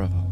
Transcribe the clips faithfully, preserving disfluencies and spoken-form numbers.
Bravo.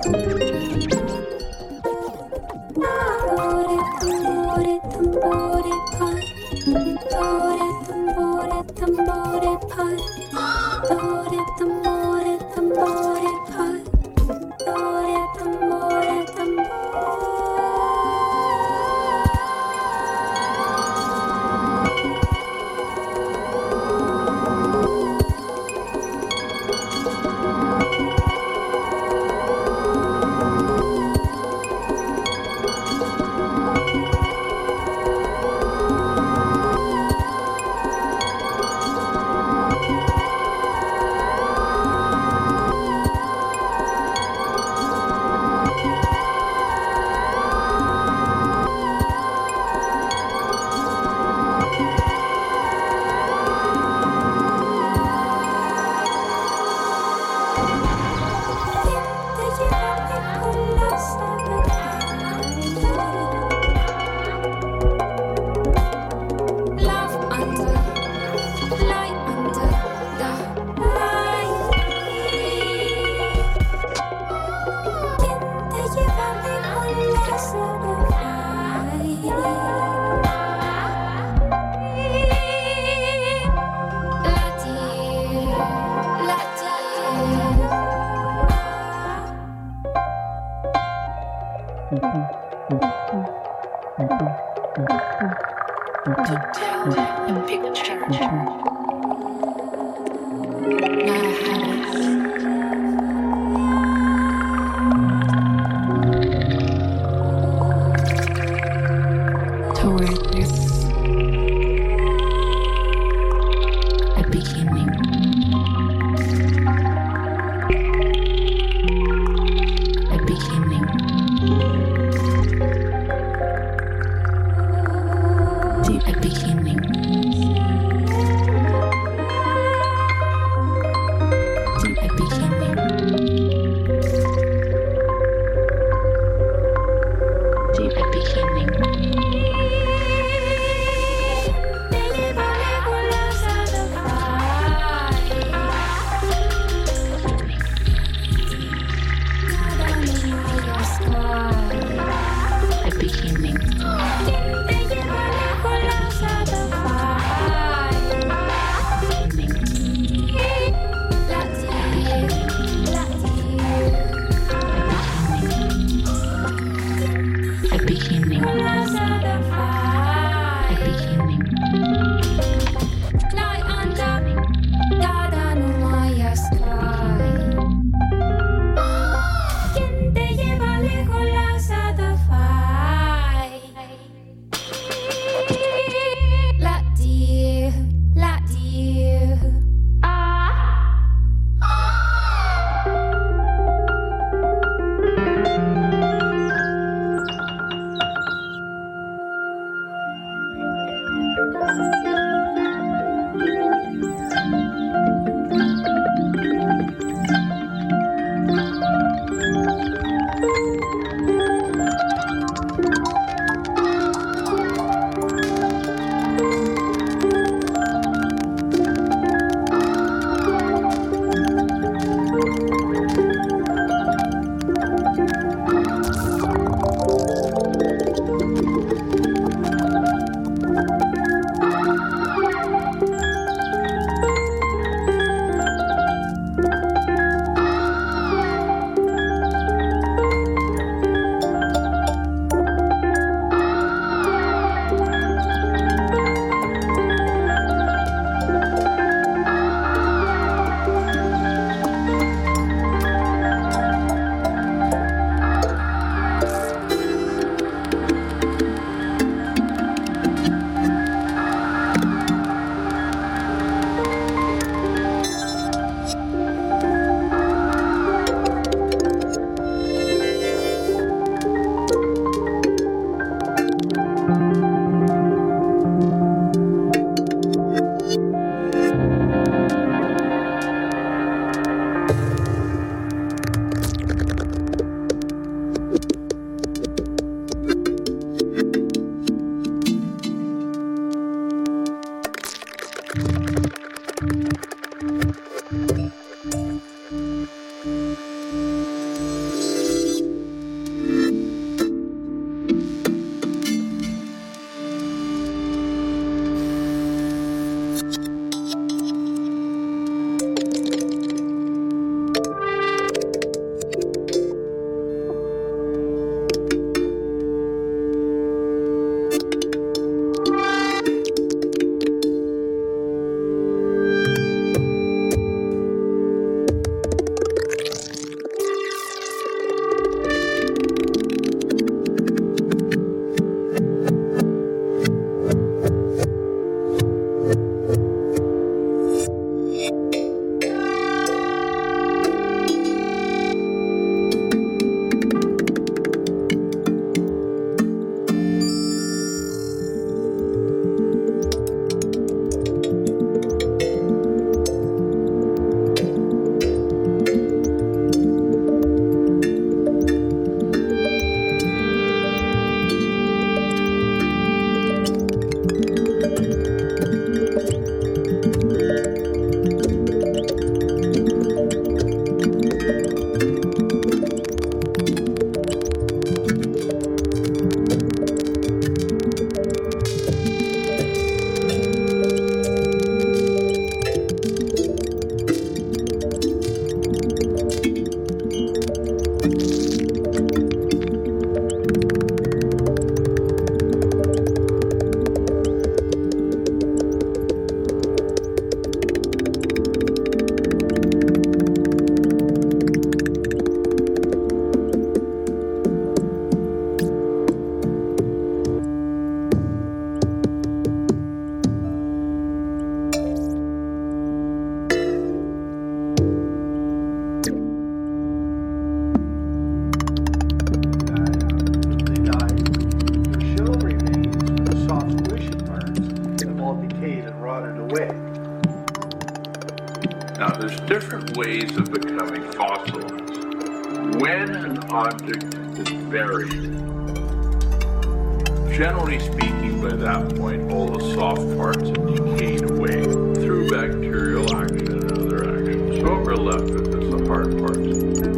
Beginning. different ways of becoming fossilized. When an object is buried, generally speaking, by that point, all the soft parts have decayed away through bacterial action and other actions. So what we're left with is the hard parts.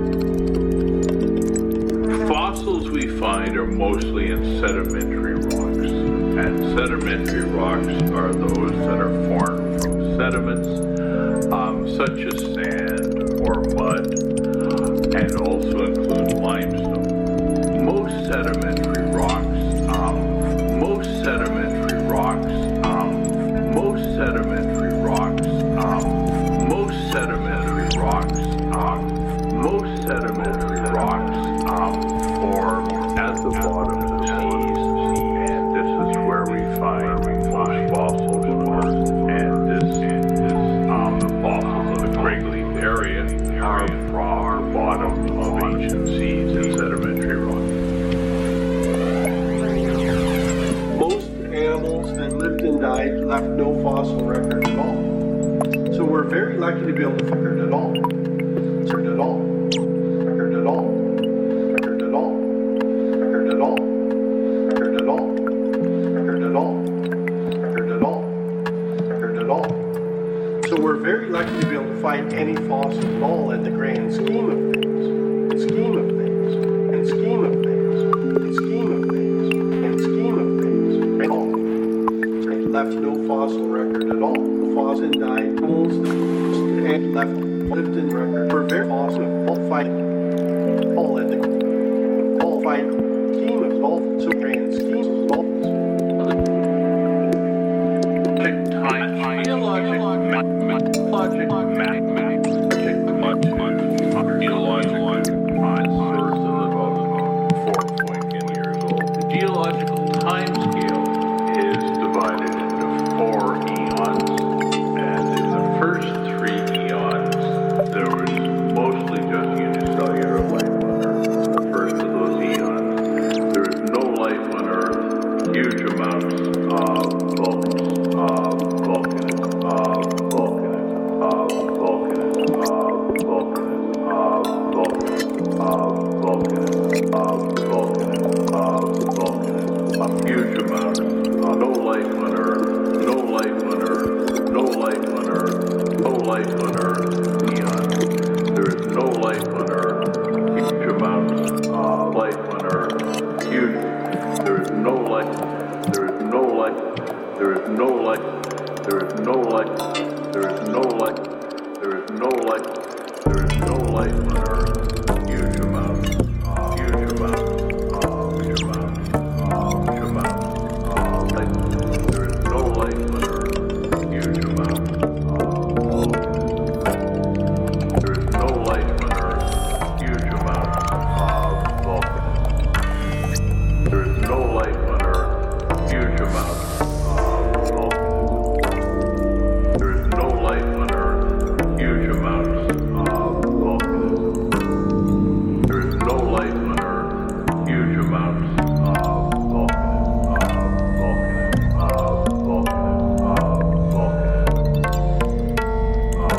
Fossils we find are mostly in sedimentary rocks, and sedimentary rocks are those that are formed from sediments, um, such as sand or mud, and also include limestone. Most sedimentary rocks, um, most sedimentary rocks, um, most sedimentary rocks, um, most sedimentary rocks, um, most sedimentary rocks um, form at the bottom of the seas, and this is where we find most fossils on Earth. And this, um, the fossils of the Great Leaf area are from the bottom of ancient seas and sedimentary rocks. Most animals that lived and died left no fossil record at all. So we're very lucky to be able to record it all. Record it all. Record it all. Record it all. Record it all. Record it all. Record it all. Record it all. Record it all. So we're very lucky to be able to find any fossil at all in the grand scheme of things. And scheme of things. And scheme of things. And scheme of things. And scheme of things. At all. It left no fossil record at all. The fossil died almost and left lived in record. We're very awesome. All find all in the all find scheme of all so grand schemes of all. Time, geologic, logic, mathematics, geologic, time, Earth is about four point years old. The geological time scale is divided into four eons, and in the first three eons, there was mostly just unicellular life on Earth. The first of those eons, there was no life on Earth, huge amounts of volcans, of volcanism, of volcanism, of volcanism, of volcanism, of volcanism, of volcanism, of volcanism, of volcanism, a huge amount. Uh, no life on Earth, no life on Earth, no life on Earth, no life on Earth, eon. There is no life on Earth, huge amounts, uh, life on Earth, huge. There is no life, there is no life, there is no life, there is no life, there is no life, there is no life, there is no life on Earth, huge amounts, uh, huge amounts, uh, huge amounts, uh, huge amounts, uh, life. There is no life on Earth, huge amounts, uh, volcanism. There is no life on Earth, huge amounts of volcanism. There is no life on Earth, huge amounts of volcanism. There is no life on Earth, huge amounts of volcanism. There is no life on Earth, huge amounts of volcanism, of volcanism, of volcanism, of volcanism, of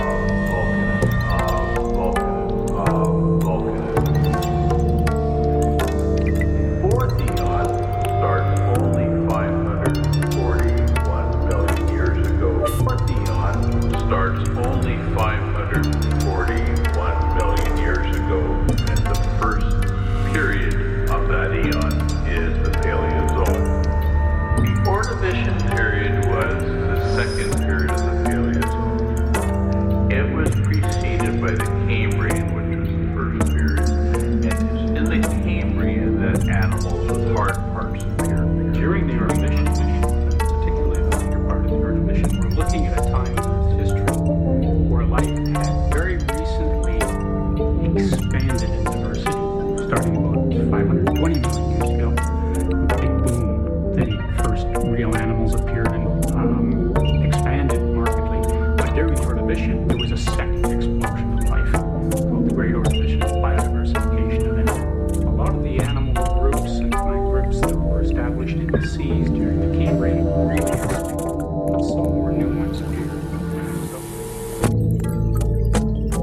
volcanism, of volcanism, of volcanism. Fourth eon starts only five hundred forty-one million years ago. Fourth eon starts only five hundred forty-one million years ago, and the first period of that eon is the Paleozoic. The Ordovician period was the second period of the Paleozoic. It was preceded by the Cambrian, which was the first period, and it's in the Cambrian that animals with hard parts appear. During the Ordovician, particularly the later part of the Ordovician, we're looking at a time in Earth's history where life had very recently expanded in diversity, starting about five hundred twenty million years ago. Big boom. The first real animals appeared and um, expanded markedly. But during the Ordovician, there was a second explosion of life called the Great Ordovician Biodiversification Event. A lot of the animal groups and plant groups that were established in the seas during the Cambrian period, some more new ones appeared. So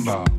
about.